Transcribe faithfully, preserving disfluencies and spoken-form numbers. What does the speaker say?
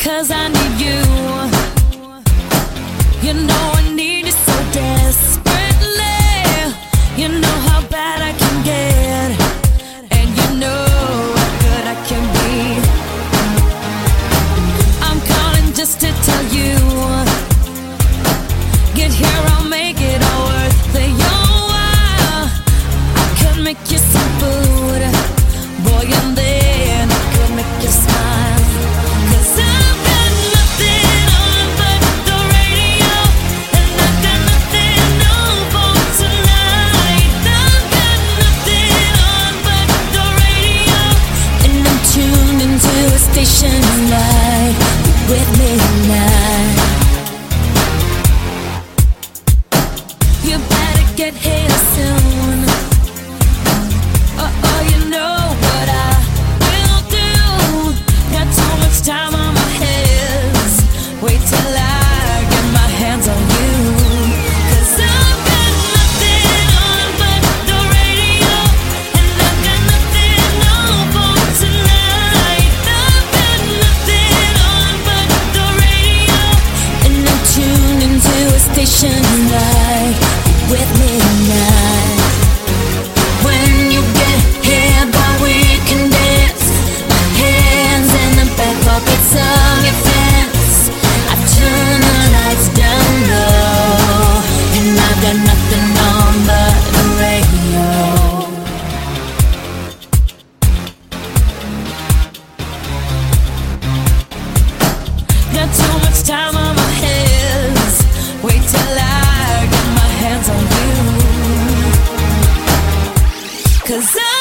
'cause I need you. You know I need you so desperately. You know how bad I can get, and you know how good I can be. I'm calling just to tell you, get here, I'll make it all worth your while. I could make you some food, boy, and then I could make you smile. 'Cause I've got nothing on but the radio, and I've got nothing on for tonight. I've got nothing on but the radio, and I'm tuned into a station like with midnight. You better get here soon. Oh, oh, you know what I will do. Got so much time on my hands. Wait till I get my hands on you. 'Cause I've got nothing on but the radio, and I've got nothing on for tonight. I've got nothing on but the radio, and I'm tuned into a station like with midnight. When you get here, boy, we can dance. My hands in the back pockets of your fence. I turn the lights down low, and I've got nothing on but the radio. Got too much time on my hands. Wait till I get my hands on you. 'Cause I